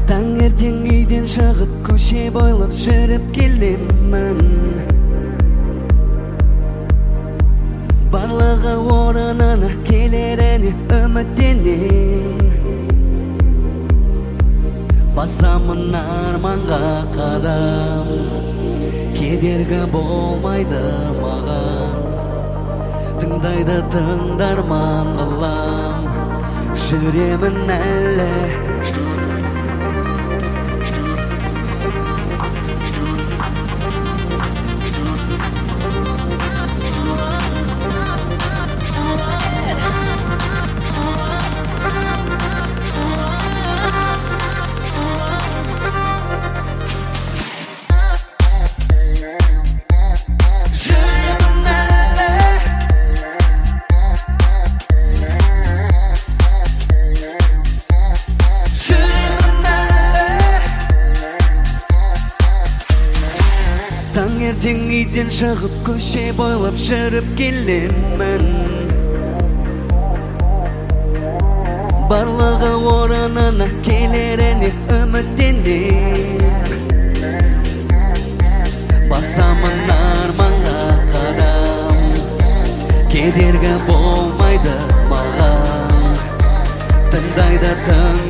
Таңертең үйден шығып көше бойлап жүріп келемін. Барлығы орнына келеріне үміттенем. Басамын арманға қадам, кедергі болмайды маған. Тыңдайды тыңдарман ғалам, жүремін әлі. Таңертең үйден шығып көше бойлап жүріп келемін. Барлығы орнына келеріне үміттенем. Басамын арманға қадам, кедергі болмайды маған. Тыңдайды